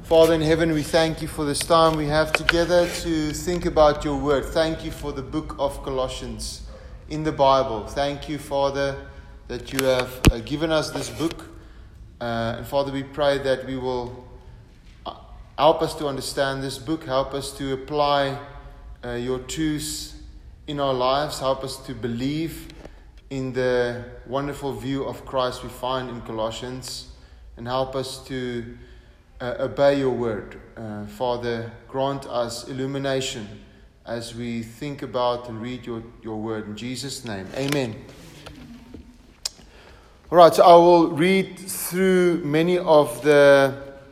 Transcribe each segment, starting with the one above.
Father in heaven, we thank you for this time we have together to think about your word. Thank you for the book of Colossians in the Bible. Thank you, Father, that you have given us this book. And Father, we pray that we will help us to understand this book. Help us to apply your truths in our lives. Help us to believe in the wonderful view of Christ we find in Colossians. And help us to obey your word. Father, grant us illumination as we think about and read your word. In Jesus' name, amen. All right, so I will read through many of the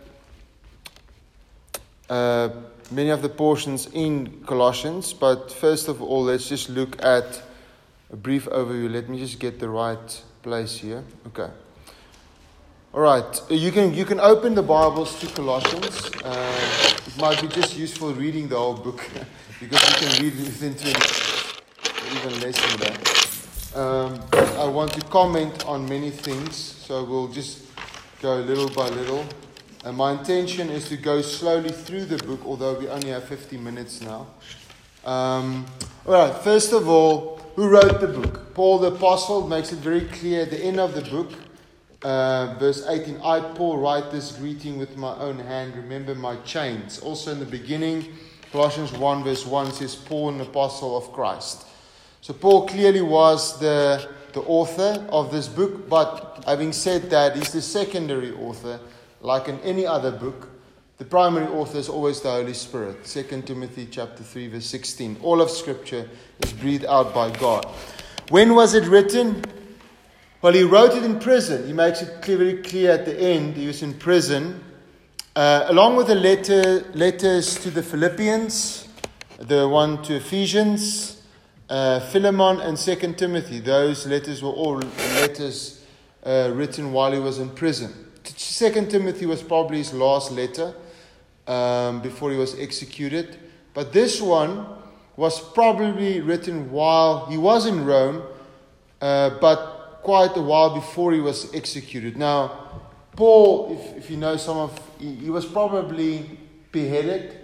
portions in Colossians, but first of all, let's just look at a brief overview. Let me just get the right place here. Okay. All right, you can open the Bibles to Colossians. It might be just useful reading the whole book because you can read it within 20 minutes, even less than that. I want to comment on many things, so we'll just go little by little. And my intention is to go slowly through the book, although we only have 50 minutes now. All right, first of all, who wrote the book? Paul the Apostle makes it very clear at the end of the book. Verse 18, I, Paul, write this greeting with my own hand. Remember my chains. Also in the beginning, Colossians 1 verse 1 says, Paul, an apostle of Christ. So Paul clearly was the author of this book, but having said that, he's the secondary author. Like in any other book, the primary author is always the Holy Spirit. 2 Timothy chapter 3 verse 16. All of Scripture is breathed out by God. When was it written? Well, he wrote it in prison. He makes it very clear at the end. He was in prison. Along with the letters to the Philippians, the one to Ephesians, Philemon and 2 Timothy. Those letters were all letters written while he was in prison. 2 Timothy was probably his last letter before he was executed. But this one was probably written while he was in Rome, but quite a while before he was executed. Now, Paul, if you know he was probably beheaded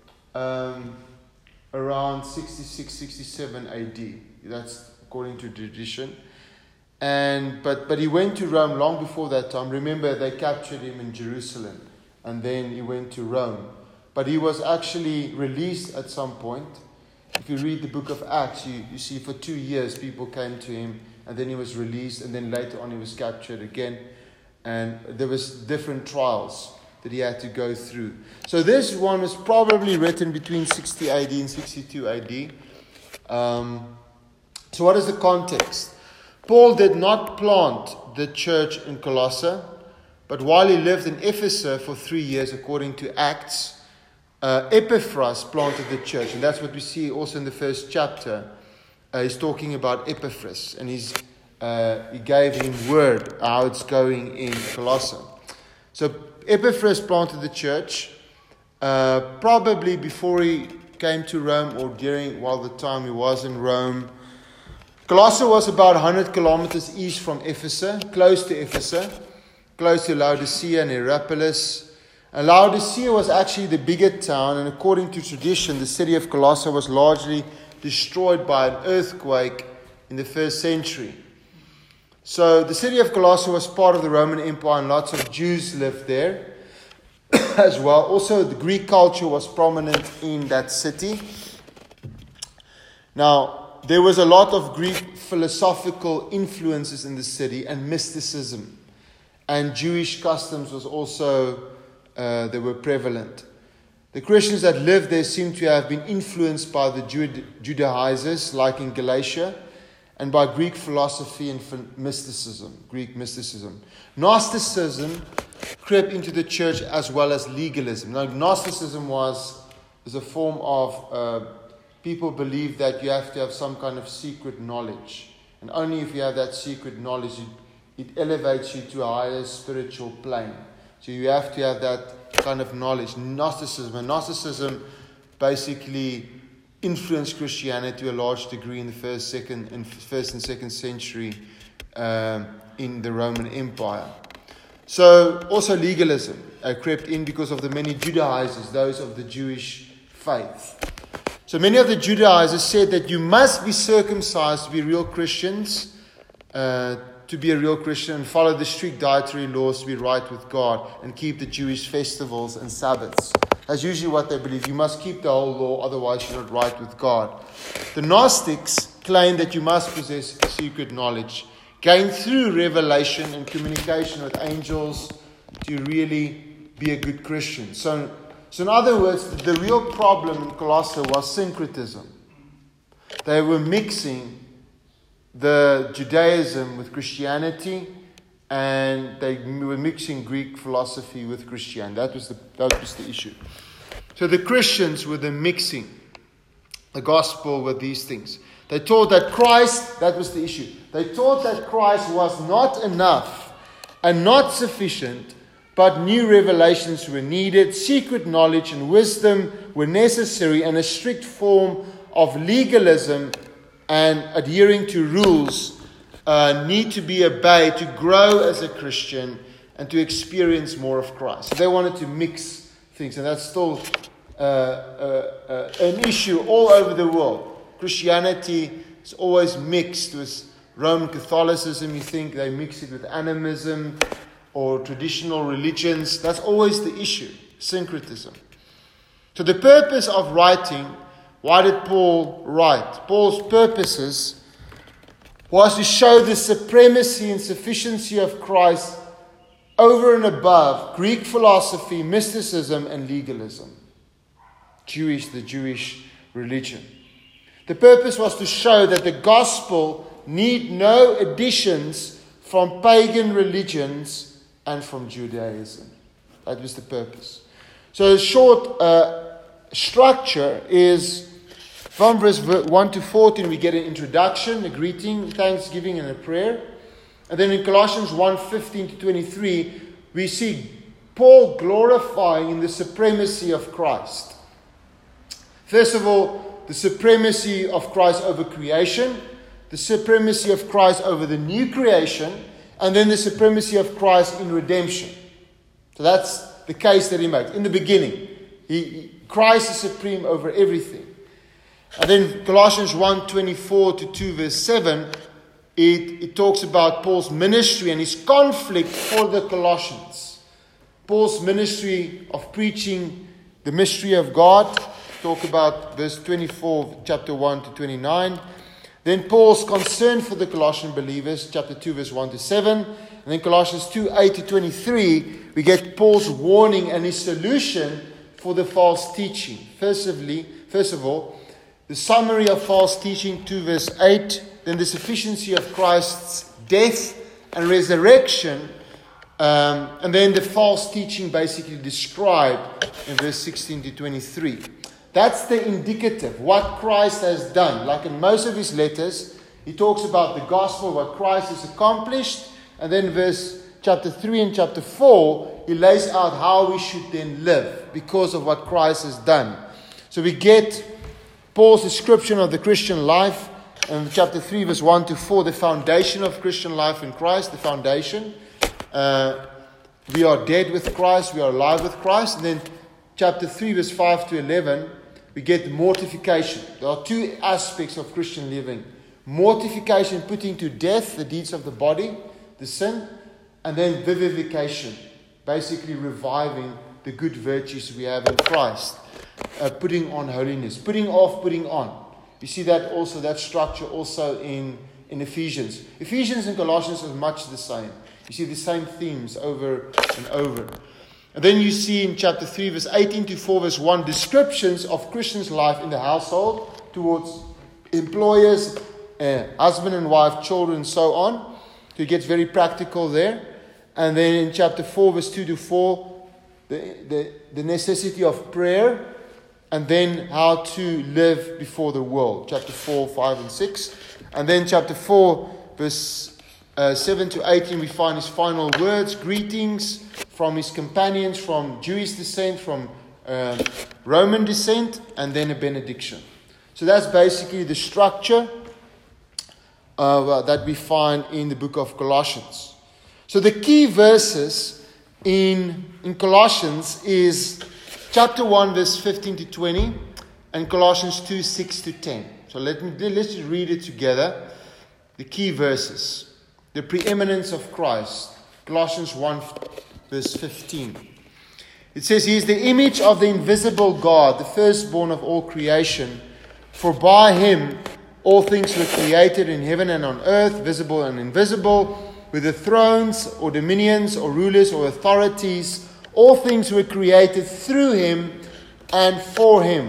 around 66, 67 AD. That's according to tradition. But he went to Rome long before that time. Remember, they captured him in Jerusalem, and then he went to Rome. But he was actually released at some point. If you read the book of Acts, you see for 2 years people came to him, and then he was released, and then later on he was captured again. And there was different trials that he had to go through. So this one was probably written between 60 AD and 62 AD. So what is the context? Paul did not plant the church in Colossae, but while he lived in Ephesus for 3 years, according to Acts, Epaphras planted the church. And that's what we see also in the first chapter. He's talking about Epaphras, and he gave him word how it's going in Colossae. So Epaphras planted the church, probably before he came to Rome or while the time he was in Rome. Colossae was about 100 kilometers east from Ephesus, close to Laodicea and Hierapolis. And Laodicea was actually the bigger town, and according to tradition, the city of Colossae was largely destroyed by an earthquake in the 1st century. So the city of Colossae was part of the Roman Empire, and lots of Jews lived there as well. Also, the Greek culture was prominent in that city. Now, there was a lot of Greek philosophical influences in the city, and mysticism. And Jewish customs was also, they were prevalent. The Christians that lived there seem to have been influenced by the Judaizers, like in Galatia, and by Greek philosophy and mysticism, Greek mysticism. Gnosticism crept into the church as well as legalism. Now, Gnosticism is a form of people believe that you have to have some kind of secret knowledge. And only if you have that secret knowledge, it elevates you to a higher spiritual plane. So you have to have that kind of knowledge. Gnosticism basically influenced Christianity to a large degree in the first and second century in the Roman Empire. So also legalism crept in because of the many Judaizers, those of the Jewish faith. So many of the Judaizers said that you must be circumcised to be real Christians, to be a real Christian, and follow the strict dietary laws to be right with God, and keep the Jewish festivals and Sabbaths. That's usually what they believe. You must keep the whole law, otherwise you're not right with God. The Gnostics claim that you must possess secret knowledge, gained through revelation and communication with angels, to really be a good Christian. So in other words, the real problem in Colossae was syncretism. They were mixing the Judaism with Christianity, and they were mixing Greek philosophy with Christianity. That was the issue. So the Christians were mixing the gospel with these things. They taught that Christ, that was the issue. They taught that Christ was not enough and not sufficient, but new revelations were needed, secret knowledge and wisdom were necessary, and a strict form of legalism and adhering to rules need to be obeyed to grow as a Christian and to experience more of Christ. So they wanted to mix things, and that's still an issue all over the world. Christianity is always mixed with Roman Catholicism. You think they mix it with animism or traditional religions. That's always the issue, syncretism. So the purpose of writing, why did Paul write? Paul's purposes was to show the supremacy and sufficiency of Christ over and above Greek philosophy, mysticism, and legalism. The Jewish religion. The purpose was to show that the gospel need no additions from pagan religions and from Judaism. That was the purpose. So the short structure is from verse 1 to 14, we get an introduction, a greeting, thanksgiving, and a prayer. And then in Colossians 1:15 to 23, we see Paul glorifying the supremacy of Christ. First of all, the supremacy of Christ over creation, the supremacy of Christ over the new creation, and then the supremacy of Christ in redemption. So that's the case that he makes. In the beginning, Christ is supreme over everything. And then Colossians 1:24 to 2 verse 7, it talks about Paul's ministry and his conflict for the Colossians. Paul's ministry of preaching the mystery of God. Talk about verse 24, chapter 1 to 29. Then Paul's concern for the Colossian believers, chapter 2, verse 1 to 7. And then Colossians 2, 8 to 23, we get Paul's warning and his solution for the false teaching. First of all, the summary of false teaching, 2 verse 8. Then the sufficiency of Christ's death and resurrection. And then the false teaching basically described in verse 16 to 23. That's the indicative, what Christ has done. Like in most of his letters, he talks about the gospel, what Christ has accomplished. And then chapter 3 and chapter 4, he lays out how we should then live because of what Christ has done. So we get Paul's description of the Christian life. In chapter 3, verse 1 to 4, the foundation of Christian life in Christ, the foundation. We are dead with Christ, we are alive with Christ. And then chapter 3, verse 5 to 11, we get mortification. There are two aspects of Christian living. Mortification, putting to death the deeds of the body, the sin. And then vivification, basically reviving the good virtues we have in Christ. Putting on holiness. Putting off, putting on. You see that also, that structure also in Ephesians. Ephesians and Colossians are much the same. You see the same themes over and over. And then you see in chapter 3, verse 18 to 4, verse 1, descriptions of Christians' life in the household towards employers, husband and wife, children, and so on. So it gets very practical there. And then in chapter 4, verse 2 to 4, the necessity of prayer, and then how to live before the world. Chapter 4, 5, and 6. And then chapter 4, verse 7 to 18, we find his final words, greetings from his companions from Jewish descent, from Roman descent, and then a benediction. So that's basically the structure that we find in the book of Colossians. So the key verses in Colossians is chapter 1, verse 15 to 20, and Colossians 2, 6 to 10. So let's just read it together. The key verses. The preeminence of Christ. Colossians 1, verse 15. It says, He is the image of the invisible God, the firstborn of all creation. For by Him all things were created in heaven and on earth, visible and invisible, whether thrones or dominions or rulers or authorities. All things were created through Him and for Him.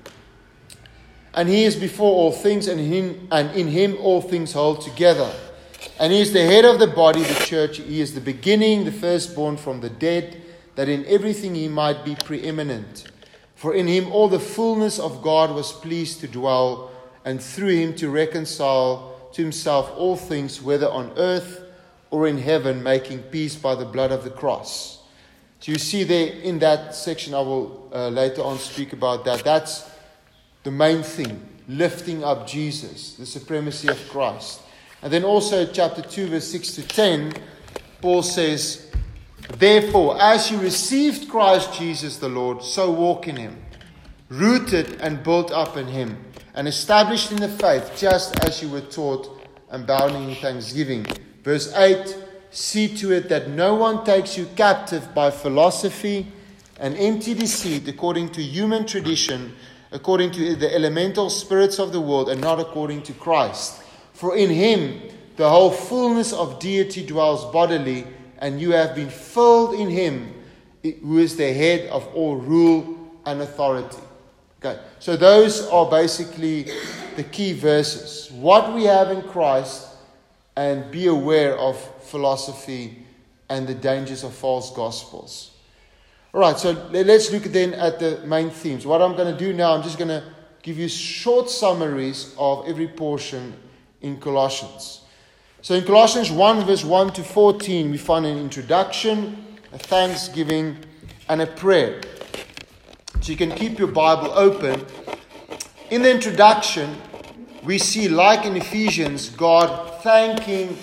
And He is before all things, and in Him all things hold together. And He is the head of the body, the church. He is the beginning, the firstborn from the dead, that in everything He might be preeminent. For in Him all the fullness of God was pleased to dwell, and through Him to reconcile to Himself all things, whether on earth or in heaven, making peace by the blood of the cross. So you see there in that section, I will later on speak about that. That's the main thing, lifting up Jesus, the supremacy of Christ. And then also chapter 2, verse 6 to 10, Paul says, Therefore, as you received Christ Jesus the Lord, so walk in Him, rooted and built up in Him, and established in the faith, just as you were taught, and abounding in thanksgiving. Verse 8, see to it that no one takes you captive by philosophy and empty deceit, according to human tradition, according to the elemental spirits of the world, and not according to Christ. For in Him the whole fullness of deity dwells bodily, and you have been filled in Him, who is the head of all rule and authority. Okay, so those are basically the key verses. What we have in Christ, and be aware of philosophy and the dangers of false gospels. All right, so let's look then at the main themes. What I'm going to do now, I'm just going to give you short summaries of every portion in Colossians. So in Colossians 1, verse 1 to 14, we find an introduction, a thanksgiving, and a prayer. So you can keep your Bible open. In the introduction, we see, like in Ephesians, Paul thanking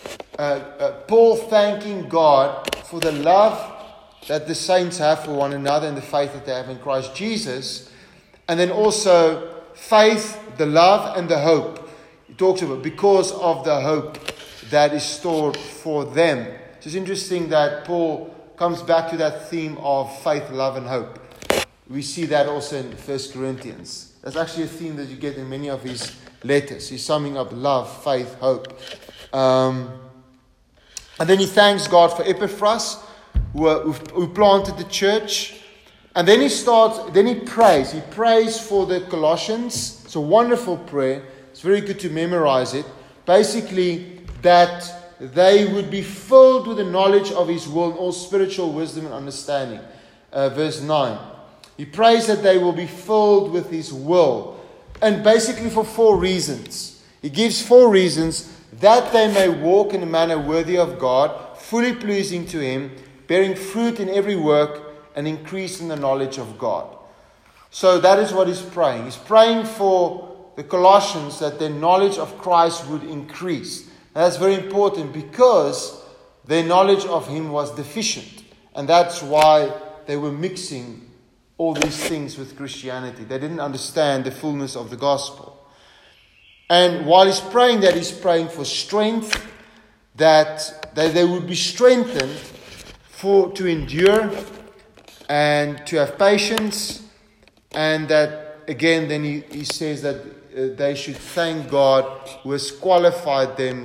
God for the love that the saints have for one another and the faith that they have in Christ Jesus. And then also faith, the love, and the hope. He talks about because of the hope that is stored for them. So it's interesting that Paul comes back to that theme of faith, love, and hope. We see that also in 1 Corinthians. That's actually a theme that you get in many of his letters. He's summing up love, faith, hope. And then he thanks God for Epaphras, who planted the church. And then he prays. He prays for the Colossians. It's a wonderful prayer. It's very good to memorize it. Basically, that they would be filled with the knowledge of His will and all spiritual wisdom and understanding. Verse 9. He prays that they will be filled with His will. And basically for 4 reasons. He gives 4 reasons: that they may walk in a manner worthy of God, fully pleasing to Him, bearing fruit in every work, and increase in the knowledge of God. So that is what he's praying. He's praying for the Colossians that their knowledge of Christ would increase. And that's very important because their knowledge of Him was deficient. And that's why they were mixing all these things with Christianity. They didn't understand the fullness of the gospel. And while he's praying that, he's praying for strength, that they would be strengthened to endure and to have patience. And that, again, then he says that they should thank God who has qualified them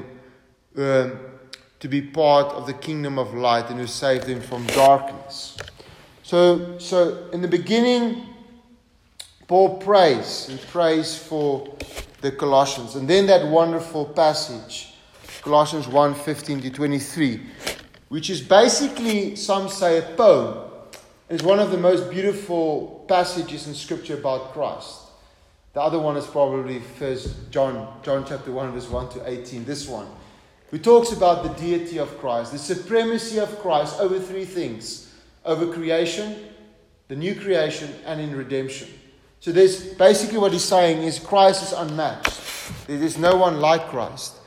to be part of the kingdom of light and who saved them from darkness. So in the beginning, Paul prays. He prays for the Colossians. And then that wonderful passage, Colossians 1, 15 to 23, which is basically, some say, a poem. It's one of the most beautiful passages in Scripture about Christ. The other one is probably First John chapter 1, verse 1 to 18. This one, who talks about the deity of Christ, the supremacy of Christ over 3 things. Over creation, the new creation, and in redemption. So there's basically what he's saying is Christ is unmatched. There is no one like Christ.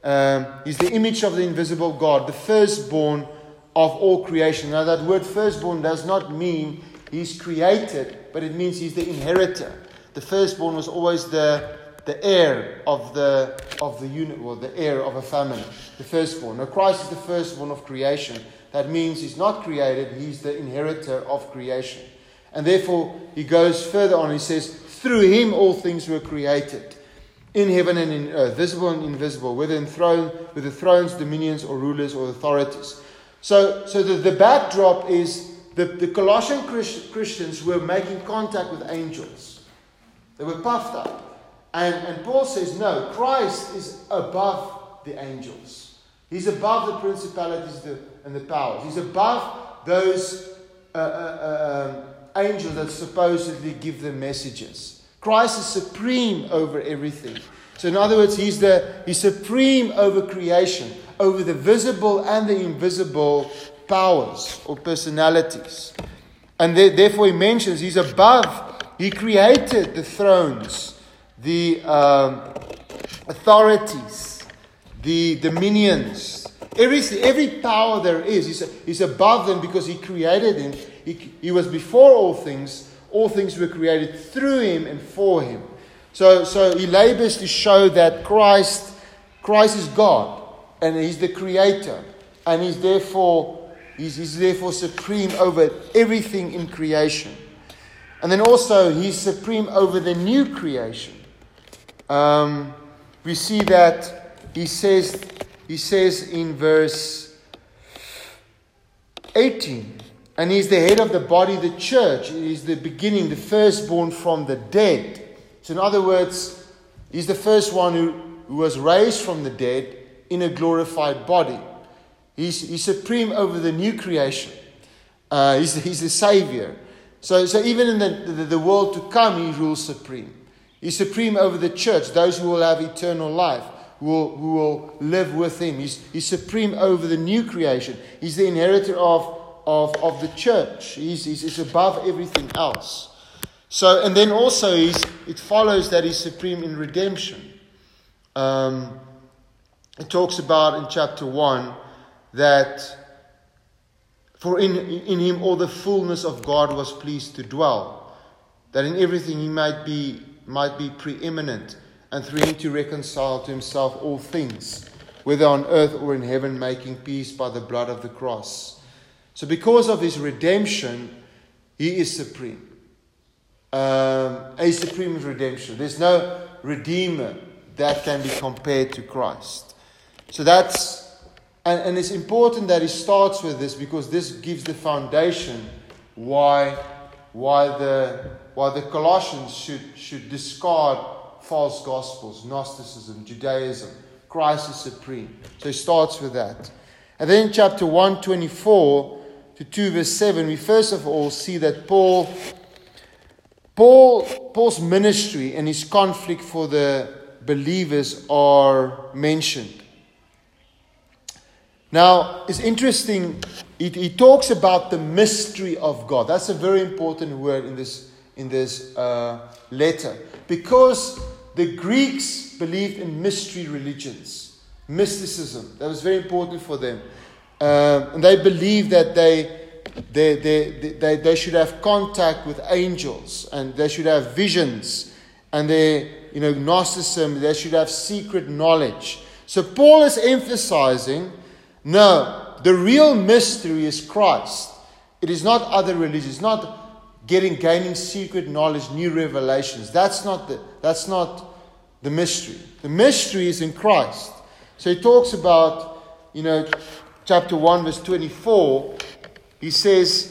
He's the image of the invisible God, the firstborn of all creation. Now that word firstborn does not mean he's created, but it means he's the inheritor. The firstborn was always the heir of the unit, or the heir of a family. The firstborn. Now Christ is the firstborn of creation. That means he's not created, he's the inheritor of creation. And therefore he goes further on, he says, through him all things were created, in heaven and in earth, visible and invisible, whether the thrones, dominions, or rulers, or authorities. So the backdrop is the Colossian Christians were making contact with angels. They were puffed up. And Paul says, no, Christ is above the angels. He's above the principalities and the powers. He's above those angels that supposedly give them messages. Christ is supreme over everything. So in other words, he's supreme over creation, over the visible and the invisible powers or personalities. And therefore he mentions he's above. He created the thrones, the authorities, the dominions, every power there is. He's above them because he created them. He was before all things. All things were created through him and for him. So he labors to show that Christ is God, and he's the creator, and he's therefore supreme over everything in creation. And then also he's supreme over the new creation. We see that he says in verse 18, and he's the head of the body, the church. He's the beginning, the firstborn from the dead. So in other words, he's the first one who was raised from the dead in a glorified body. He's supreme over the new creation. He's the Savior. So even in the world to come, he rules supreme. He's supreme over the church, those who will have eternal life, who will live with him. He's supreme over the new creation. He's the inheritor of the church. He's above everything else. So, and then also it follows that he's supreme in redemption. It talks about in chapter 1 that for in him all the fullness of God was pleased to dwell, that in everything he might be preeminent, and through him to reconcile to himself all things, whether on earth or in heaven, making peace by the blood of the cross. So because of his redemption, he is supreme. He's supreme in redemption. There's no redeemer that can be compared to Christ. So that's, and it's important that he starts with this, because this gives the foundation why the Colossians should discard false gospels, Gnosticism, Judaism. Christ is supreme. So he starts with that. And then in chapter 1:24 to 2 verse 7, we first of all see that Paul's ministry and his conflict for the believers are mentioned. Now, it's interesting, he talks about the mystery of God. That's a very important word in this letter, because the Greeks believed in mystery religions, mysticism. That was very important for them. And they believed that they should have contact with angels, and they should have visions, and Gnosticism, they should have secret knowledge. So Paul is emphasizing, no, the real mystery is Christ. It is not other religions. It's not gaining secret knowledge, new revelations. That's not the mystery. The mystery is in Christ. So he talks about, chapter 1, verse 24, he says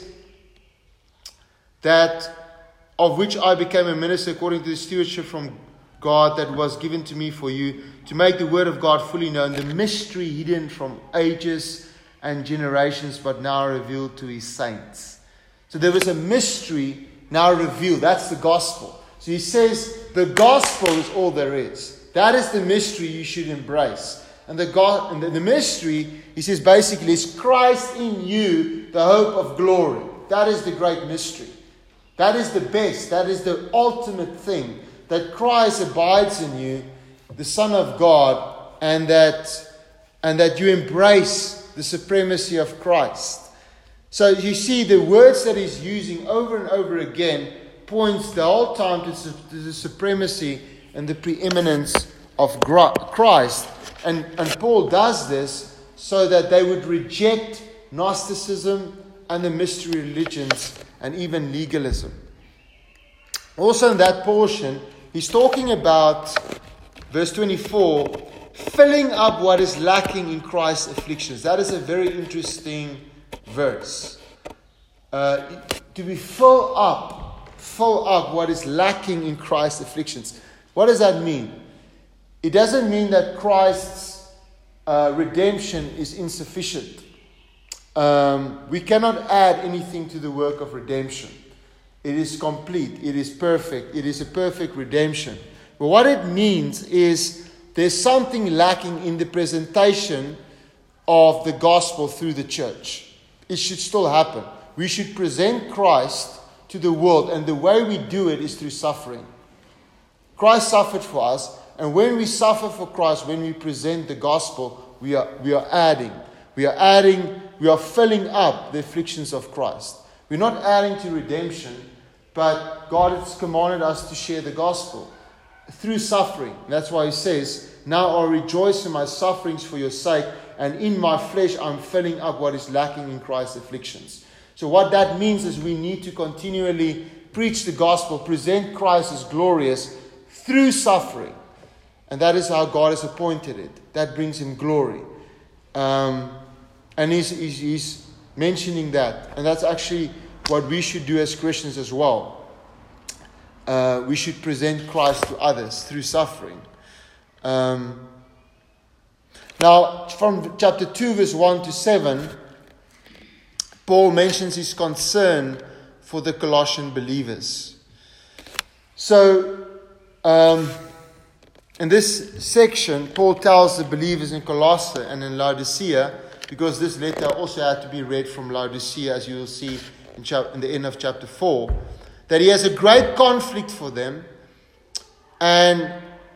that of which I became a minister according to the stewardship from God that was given to me for you, to make the word of God fully known, the mystery hidden from ages and generations, but now revealed to his saints. So there was a mystery now revealed. That's the gospel. So he says the gospel is all there is. That is the mystery you should embrace. And the mystery, he says, basically is Christ in you, the hope of glory. That is the great mystery. That is the best. That is the ultimate thing. That Christ abides in you, the Son of God, and that you embrace the supremacy of Christ. So you see the words that he's using over and over again points the whole time to the supremacy and the preeminence of Christ. And Paul does this so that they would reject Gnosticism and the mystery religions and even legalism. Also in that portion, he's talking about, verse 24, filling up what is lacking in Christ's afflictions. That is a very interesting verse. To be fill up what is lacking in Christ's afflictions. What does that mean? It doesn't mean that Christ's redemption is insufficient. We cannot add anything to the work of redemption. It is complete. It is perfect. It is a perfect redemption. But what it means is there's something lacking in the presentation of the gospel through the church. It should still happen. We should present Christ to the world, and the way we do it is through suffering. Christ suffered for us, and when we suffer for Christ, when we present the gospel, we are filling up the afflictions of Christ. We're not adding to redemption, but God has commanded us to share the gospel through suffering. That's why he says, now I rejoice in my sufferings for your sake, and in my flesh I'm filling up what is lacking in Christ's afflictions. So what that means is we need to continually preach the gospel, present Christ as glorious through suffering. And that is how God has appointed it. That brings him glory. And he's mentioning that. And that's actually what we should do as Christians as well. We should present Christ to others through suffering. Now, from chapter 2, verse 1 to 7, Paul mentions his concern for the Colossian believers. So, in this section, Paul tells the believers in Colossae and in Laodicea, because this letter also had to be read from Laodicea, as you will see in the end of chapter 4, that he has a great conflict for them, and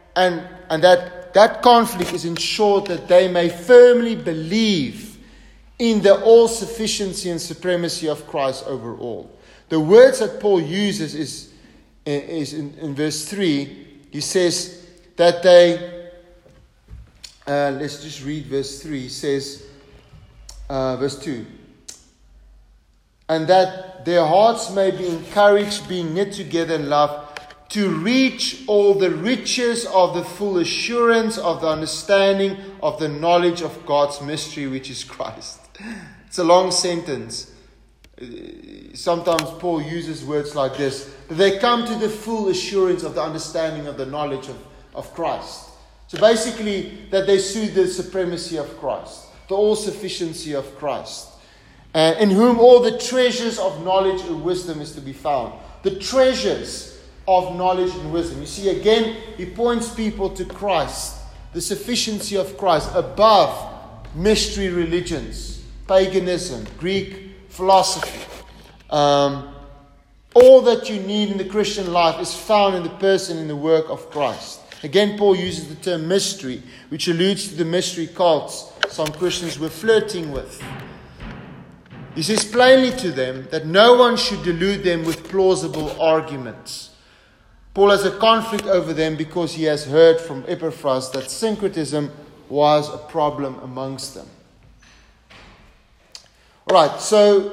that conflict is ensured that they may firmly believe in the all-sufficiency and supremacy of Christ over all. The words that Paul uses is in verse 3. He says that they, let's just read verse 3. He says, verse 2, and that their hearts may be encouraged, being knit together in love, to reach all the riches of the full assurance of the understanding of the knowledge of God's mystery, which is Christ. It's a long sentence. Sometimes Paul uses words like this. They come to the full assurance of the understanding of the knowledge of Christ. So basically, that they see the supremacy of Christ, the all-sufficiency of Christ, in whom all the treasures of knowledge and wisdom is to be found. The treasures of knowledge and wisdom. You see, again, he points people to Christ, the sufficiency of Christ above mystery religions, paganism, Greek philosophy. All that you need in the Christian life is found in the person and the work of Christ. Again, Paul uses the term mystery, which alludes to the mystery cults some Christians were flirting with. He says plainly to them that no one should delude them with plausible arguments. Paul has a conflict over them because he has heard from Epaphras that syncretism was a problem amongst them. Alright, so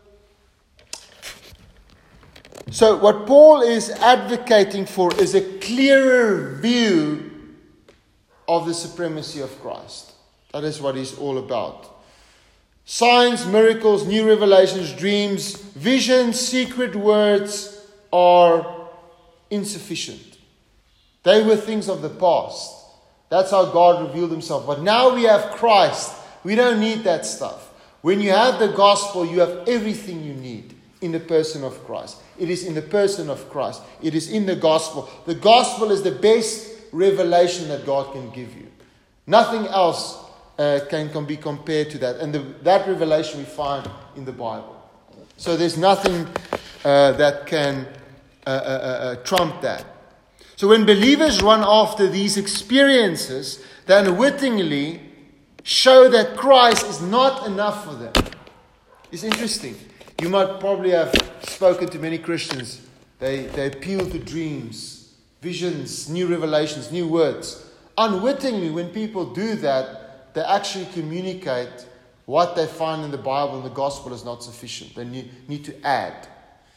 what Paul is advocating for is a clearer view of the supremacy of Christ. That is what he's all about. Signs, miracles, new revelations, dreams, visions, secret words are insufficient. They were things of the past. That's how God revealed himself. But now we have Christ. We don't need that stuff. When you have the gospel, you have everything you need in the person of Christ. It is in the person of Christ. It is in the gospel. The gospel is the best revelation that God can give you. Nothing else can be compared to that. And that revelation we find in the Bible. So there's nothing that can trump that. So when believers run after these experiences, they unwittingly show that Christ is not enough for them. It's interesting. You might probably have spoken to many Christians. They appeal to dreams, visions, new revelations, new words. Unwittingly, when people do that, they actually communicate what they find in the Bible and the gospel is not sufficient. They need to add.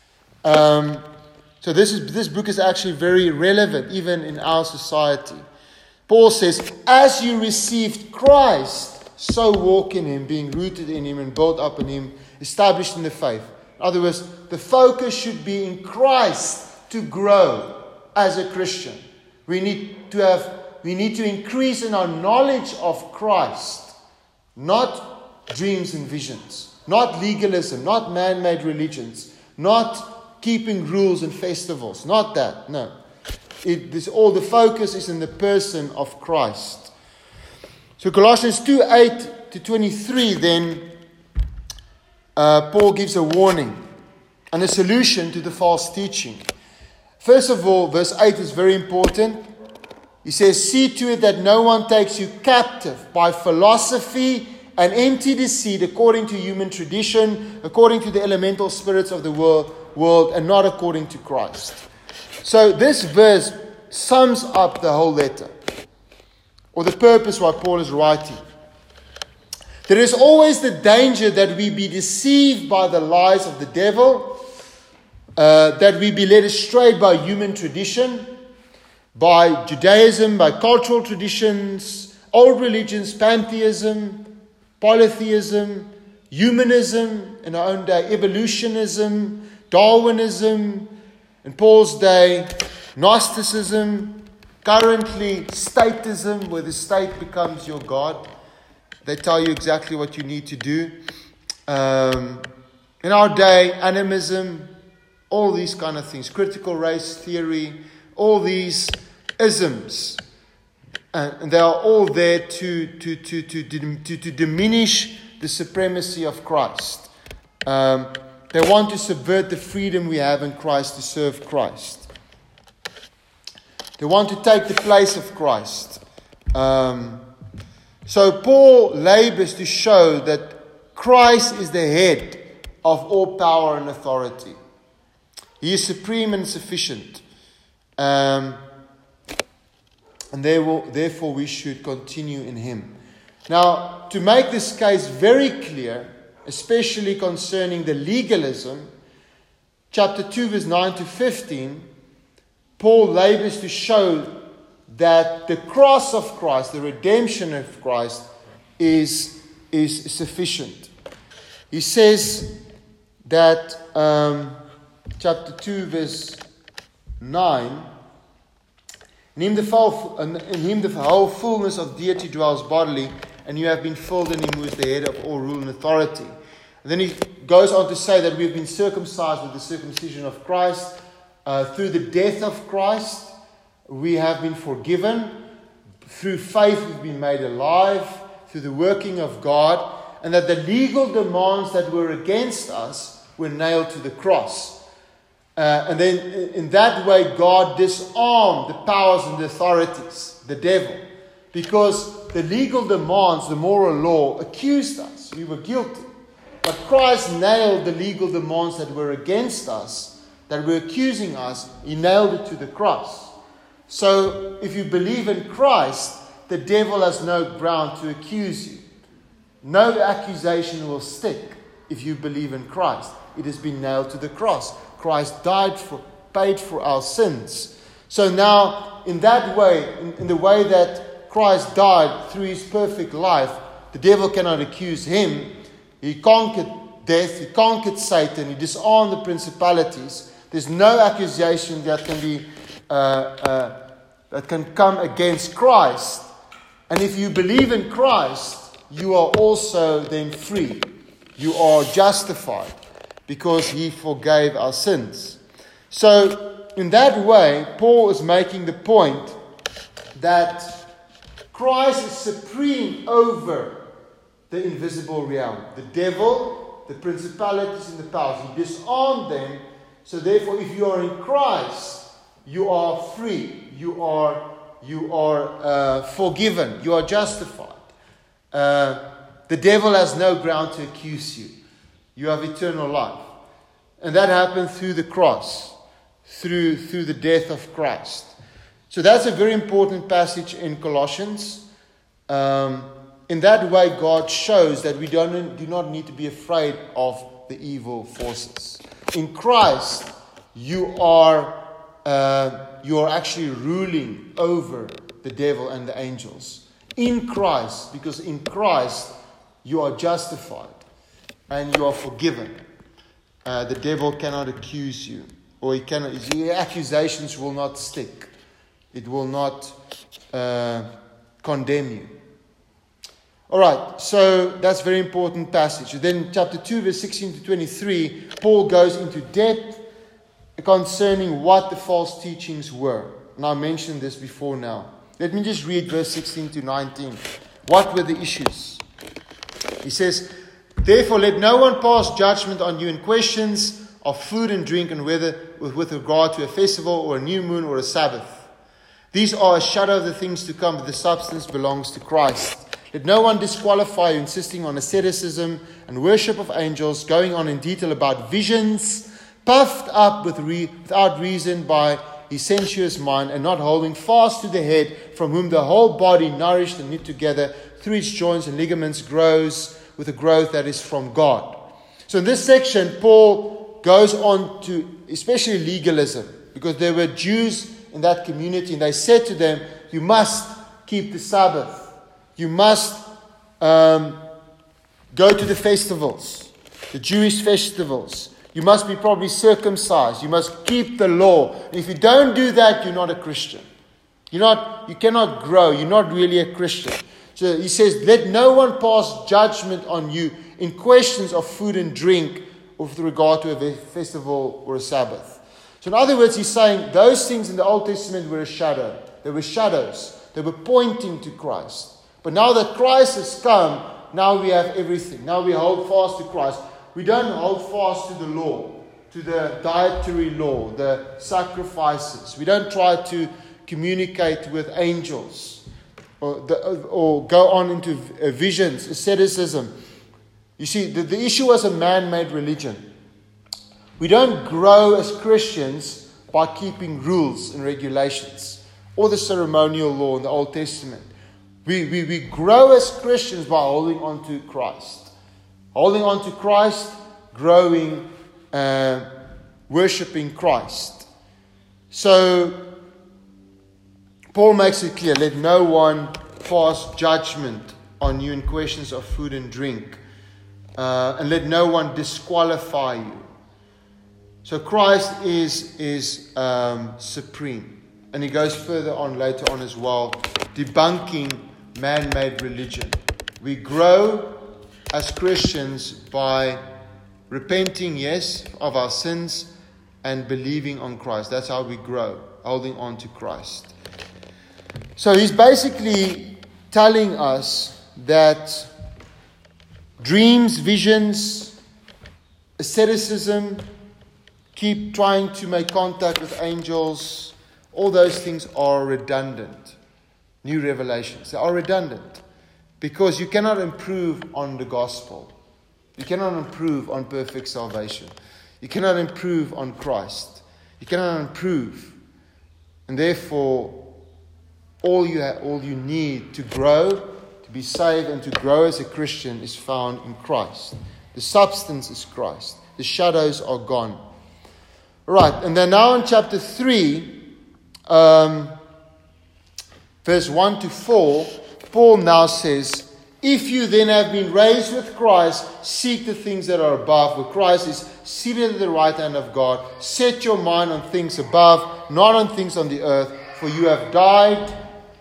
So this book is actually very relevant, even in our society. Paul says, as you received Christ, so walk in Him, being rooted in Him and built up in Him, established in the faith. In other words, the focus should be in Christ to grow as a Christian. We need to increase in our knowledge of Christ, not dreams and visions, not legalism, not man-made religions, not keeping rules and festivals, not that. No, all the focus is in the person of Christ. So Colossians 2:8-23, then Paul gives a warning and a solution to the false teaching. First of all, verse 8 is very important. He says, see to it that no one takes you captive by philosophy and empty deceit according to human tradition, according to the elemental spirits of the world, and not according to Christ. So this verse sums up the whole letter, or the purpose why Paul is writing. There is always the danger that we be deceived by the lies of the devil, that we be led astray by human tradition, by Judaism, by cultural traditions, old religions, pantheism, polytheism, humanism in our own day, evolutionism, Darwinism, in Paul's day, Gnosticism, currently statism, where the state becomes your God. They tell you exactly what you need to do. In our day, animism, all these kind of things, critical race theory, all these isms, and they are all there to diminish the supremacy of Christ. They want to subvert the freedom we have in Christ to serve Christ. They want to take the place of Christ. So Paul labors to show that Christ is the head of all power and authority. He is supreme and sufficient. And therefore we should continue in Him. Now, to make this case very clear, especially concerning the legalism, chapter 2, verse 9-15, Paul labors to show that the cross of Christ, the redemption of Christ, is sufficient. He says that, chapter 2, verse 9, in him the whole fullness of deity dwells bodily, and you have been filled in Him who is the head of all rule and authority. And then he goes on to say that we have been circumcised with the circumcision of Christ. Through the death of Christ, we have been forgiven. Through faith, we've been made alive. Through the working of God. And that the legal demands that were against us were nailed to the cross. And then in that way, God disarmed the powers and the authorities, the devil. Because the legal demands, the moral law, accused us. We were guilty. But Christ nailed the legal demands that were against us, that were accusing us. He nailed it to the cross. So if you believe in Christ, the devil has no ground to accuse you. No accusation will stick if you believe in Christ. It has been nailed to the cross. Christ paid for our sins. So now, in that way, in the way that Christ died through His perfect life, the devil cannot accuse Him. He conquered death, He conquered Satan, He disarmed the principalities. There's no accusation that can be that can come against Christ. And if you believe in Christ, you are also then free. You are justified because He forgave our sins. So, in that way, Paul is making the point that Christ is supreme over the invisible realm. The devil, the principalities and the powers. He disarmed them. So therefore, if you are in Christ, you are free. You are forgiven. You are justified. The devil has no ground to accuse you. You have eternal life. And that happened through the cross, through the death of Christ. So that's a very important passage in Colossians. In that way, God shows that we do not need to be afraid of the evil forces. In Christ, you are actually ruling over the devil and the angels. In Christ, because in Christ you are justified and you are forgiven. The devil cannot accuse you, or his accusations will not stick. It will not condemn you. All right, so that's a very important passage. Then chapter 2, verse 16 to 23, Paul goes into depth concerning what the false teachings were. And I mentioned this before now. Let me just read verse 16 to 19. What were the issues? He says, therefore let no one pass judgment on you in questions of food and drink, and whether with regard to a festival or a new moon or a Sabbath. These are a shadow of the things to come, but the substance belongs to Christ. Let no one disqualify you, insisting on asceticism and worship of angels, going on in detail about visions, puffed up without reason by his sensuous mind, and not holding fast to the head, from whom the whole body, nourished and knit together through its joints and ligaments, grows with a growth that is from God. So in this section, Paul goes on to especially legalism, because there were Jews in that community, and they said to them, you must keep the Sabbath. You must go to the festivals, the Jewish festivals. You must be probably circumcised. You must keep the law. And if you don't do that, you're not a Christian. You cannot grow. You're not really a Christian. So he says, let no one pass judgment on you in questions of food and drink, or with regard to a festival or a Sabbath. So in other words, he's saying those things in the Old Testament were a shadow. They were shadows. They were pointing to Christ. But now that Christ has come, now we have everything. Now we hold fast to Christ. We don't hold fast to the law, to the dietary law, the sacrifices. We don't try to communicate with angels or go on into visions, asceticism. You see, the issue was a man-made religion. We don't grow as Christians by keeping rules and regulations or the ceremonial law in the Old Testament. We grow as Christians by holding on to Christ. Holding on to Christ, growing, worshipping Christ. So, Paul makes it clear, let no one pass judgment on you in questions of food and drink. And let no one disqualify you. So Christ is supreme. And he goes further on later on as well, debunking man-made religion. We grow as Christians by repenting, yes, of our sins and believing on Christ. That's how we grow, holding on to Christ. So he's basically telling us that dreams, visions, asceticism, keep trying to make contact with angels, all those things are redundant. New revelations, they are redundant. Because you cannot improve on the gospel. You cannot improve on perfect salvation. You cannot improve on Christ. You cannot improve. And therefore, all you need to grow, to be saved and to grow as a Christian is found in Christ. The substance is Christ. The shadows are gone. Right, and then now in chapter 3, verse 1 to 4, Paul now says, if you then have been raised with Christ, seek the things that are above, where Christ is seated at the right hand of God. Set your mind on things above, not on things on the earth, for you have died,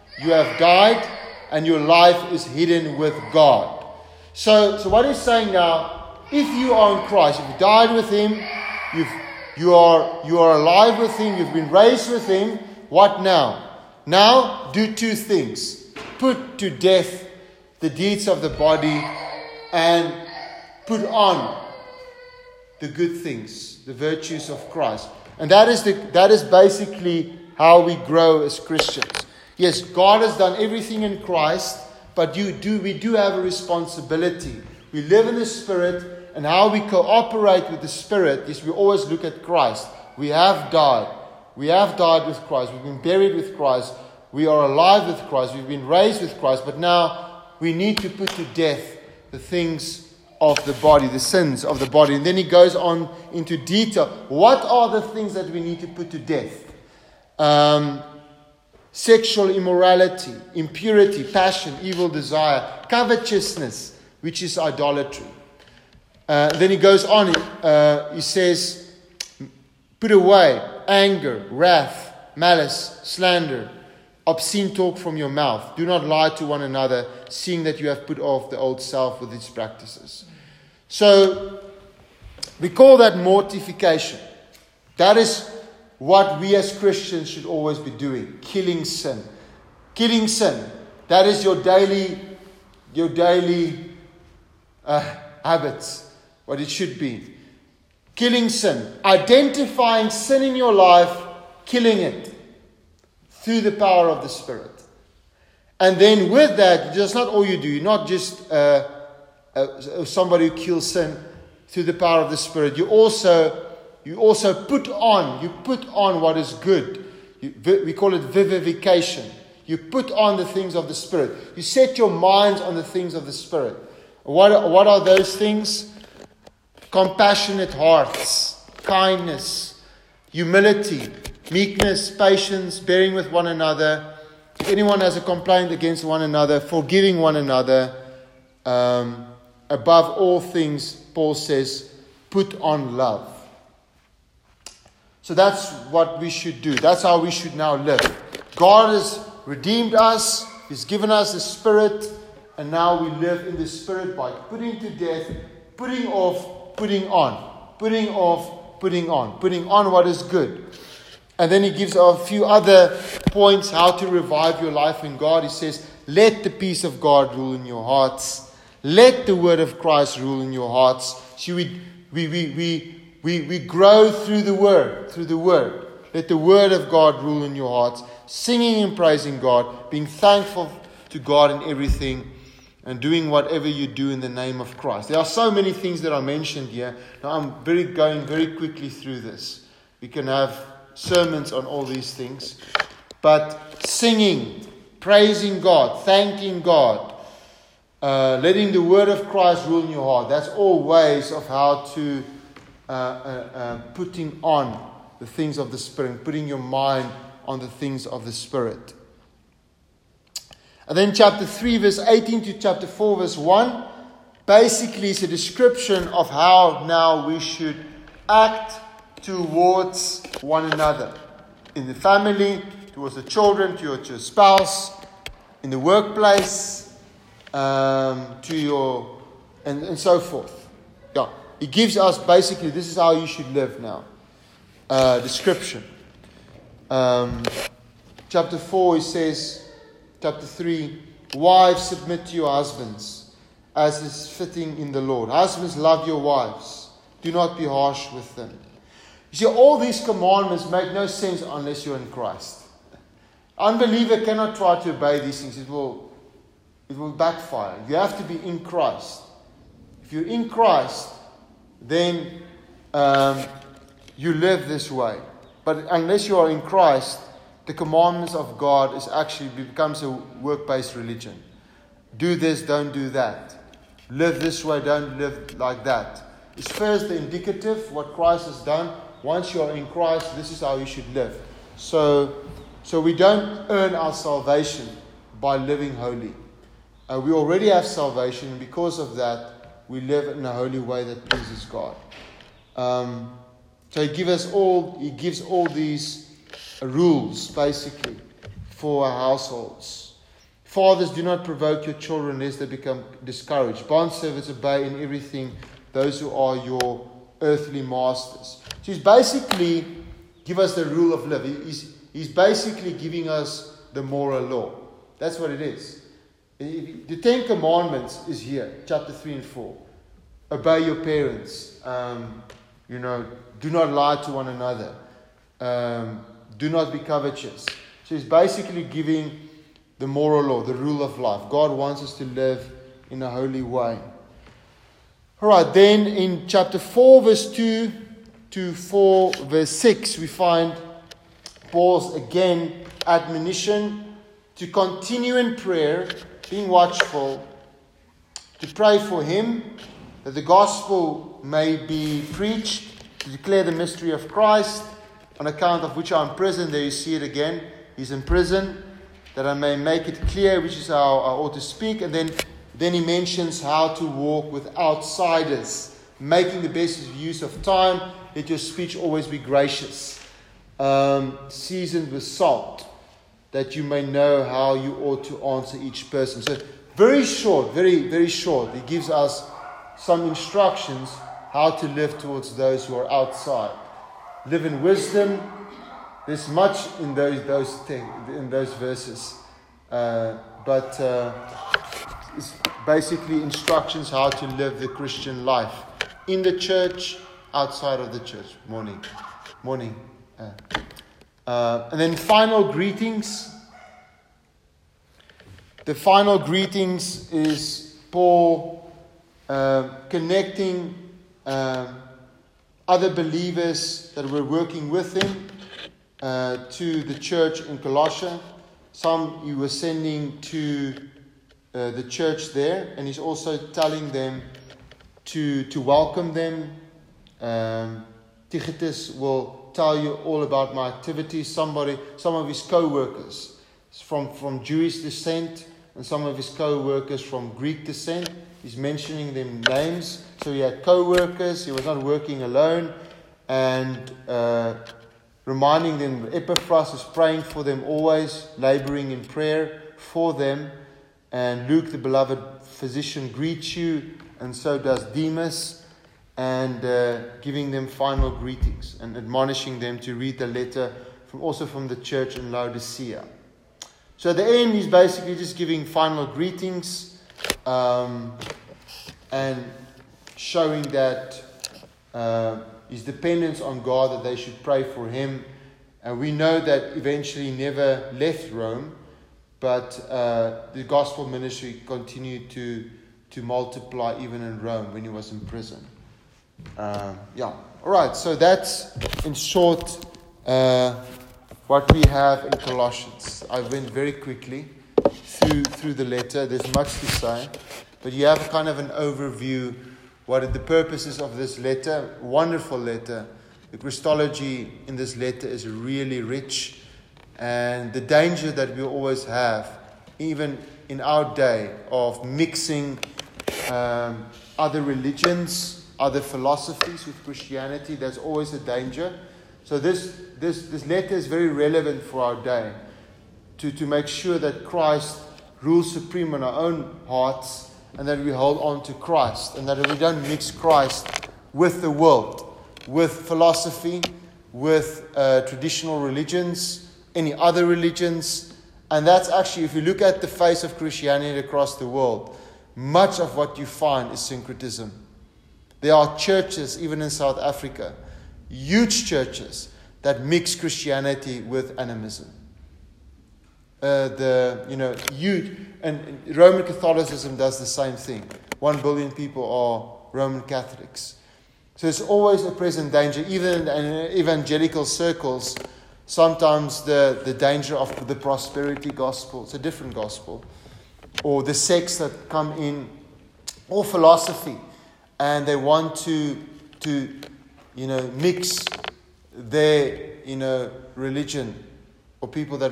and your life is hidden with God. So what he's saying now, if you are in Christ, if you died with Him, you are alive with Him, you've been raised with Him, what now? Now, do two things. Put to death the deeds of the body and put on the good things, the virtues of Christ. And that is basically how we grow as Christians. Yes, God has done everything in Christ, but we do have a responsibility. We live in the Spirit, and how we cooperate with the Spirit is we always look at Christ. We have died. We have died with Christ. We've been buried with Christ. We are alive with Christ. We've been raised with Christ. But now we need to put to death the things of the body, the sins of the body. And then he goes on into detail. What are the things that we need to put to death? Sexual immorality, impurity, passion, evil desire, covetousness, which is idolatry. Then he goes on, he says, put away anger, wrath, malice, slander, obscene talk from your mouth. Do not lie to one another, seeing that you have put off the old self with its practices. So, we call that mortification. That is what we as Christians should always be doing. Killing sin. Killing sin. That is your daily habits. What it should be. Killing sin. Identifying sin in your life. Killing it. Through the power of the Spirit. And then with that, that's not all you do. You're not just somebody who kills sin through the power of the Spirit. You also put on what is good. We call it vivification. You put on the things of the Spirit. You set your minds on the things of the Spirit. What are those things? Compassionate hearts, kindness, humility, meekness, patience, bearing with one another. If anyone has a complaint against one another, forgiving one another. Above all things, Paul says, put on love. So that's what we should do. That's how we should now live. God has redeemed us. He's given us the Spirit. And now we live in the Spirit by putting to death, putting off, putting on. Putting off, putting on. Putting on what is good. And then he gives a few other points how to revive your life in God. He says, let the peace of God rule in your hearts. Let the word of Christ rule in your hearts. See, we grow through the word. Let the word of God rule in your hearts. Singing and praising God. Being thankful to God in everything. And doing whatever you do in the name of Christ. There are so many things that are mentioned here. Now I'm going very quickly through this. We can have sermons on all these things. But singing, praising God, thanking God. Letting the word of Christ rule in your heart. That's all ways of how to putting on the things of the Spirit, putting your mind on the things of the Spirit. And then chapter 3 verse 18 to chapter 4 verse 1 basically is a description of how now we should act towards one another. In the family, towards the children, towards your spouse, in the workplace, to your and so forth. Yeah, he gives us basically this is how you should live now. Description. Chapter 4 he says, chapter 3, wives submit to your husbands as is fitting in the Lord. Husbands, love your wives. Do not be harsh with them. You see, all these commandments make no sense unless you're in Christ. Unbeliever cannot try to obey these things. It will backfire. You have to be in Christ. If you're in Christ, then you live this way. But unless you are in Christ, the commandments of God becomes a work-based religion. Do this, don't do that. Live this way, don't live like that. It's first the indicative, what Christ has done. Once you are in Christ, this is how you should live. So we don't earn our salvation by living holy. We already have salvation, and because of that, we live in a holy way that pleases God. So He gives all these rules, basically, for our households. Fathers, do not provoke your children lest they become discouraged. Bondservants, obey in everything those who are your earthly masters. So He's basically give us the rule of life. He's basically giving us the moral law. That's what it is. The 10 Commandments is here, chapter 3 and 4. Obey your parents. Do not lie to one another. do not be covetous. So he's basically giving the moral law, the rule of life. God wants us to live in a holy way. All right, then in chapter 4, verse 2 to 4, verse 6, we find Paul's again admonition to continue in prayer, being watchful, to pray for him, that the gospel may be preached, to declare the mystery of Christ, on account of which I am in prison. There you see it again. He's in prison, that I may make it clear which is how I ought to speak. And then he mentions how to walk with outsiders, making the best use of time. Let your speech always be gracious, seasoned with salt, that you may know how you ought to answer each person. So very short, very, very short. He gives us some instructions how to live towards those who are outside. Live in wisdom. There's much in those verses, but it's basically instructions how to live the Christian life in the church, outside of the church. Morning. And then final greetings. The final greetings is Paul connecting other believers that were working with him to the church in Colossia. Some he was sending to the church there, and he's also telling them to welcome them. Tychicus will tell you all about my activities. Some of his co-workers from Jewish descent, and some of his co-workers from Greek descent. He's mentioning them names. So he had co-workers. He was not working alone. And reminding them, Epaphras is praying for them always, laboring in prayer for them. And Luke, the beloved physician, greets you, and so does Demas, and giving them final greetings and admonishing them to read the letter also from the church in Laodicea. So at the end, he's basically just giving final greetings and showing that his dependence on God, that they should pray for him. And we know that eventually he never left Rome, but the gospel ministry continued to multiply even in Rome when he was in prison. All right, so that's in short what we have in Colossians. I went very quickly through the letter. There's much to say, but you have kind of an overview what are the purposes of this letter. Wonderful letter. The Christology in this letter is really rich, and the danger that we always have, even in our day, of mixing other religions, other philosophies with Christianity. There's always a danger. So this letter is very relevant for our day, to make sure that Christ rules supreme in our own hearts, and that we hold on to Christ, and that we don't mix Christ with the world, with philosophy, with traditional religions, any other religions. And that's actually, if you look at the face of Christianity across the world, much of what you find is syncretism. There are churches, even in South Africa, huge churches that mix Christianity with animism. Huge, and Roman Catholicism does the same thing. 1 billion people are Roman Catholics. So there's always a present danger, even in evangelical circles. Sometimes the danger of the prosperity gospel, it's a different gospel, or the sects that come in, or philosophy, and they want to mix their religion, or people that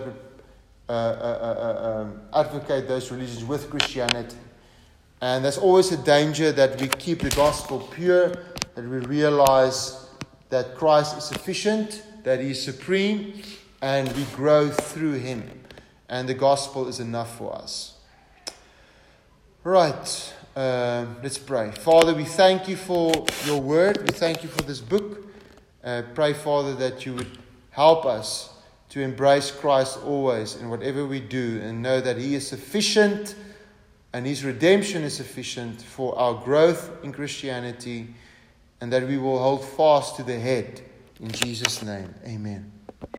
advocate those religions with Christianity. And there's always a danger that we keep the gospel pure, that we realize that Christ is sufficient, that he is supreme, and we grow through him. And the gospel is enough for us. Right, let's pray. Father, we thank you for your word. We thank you for this book. Pray, Father, that you would help us to embrace Christ always in whatever we do, and know that he is sufficient and his redemption is sufficient for our growth in Christianity, and that we will hold fast to the head. In Jesus' name, amen.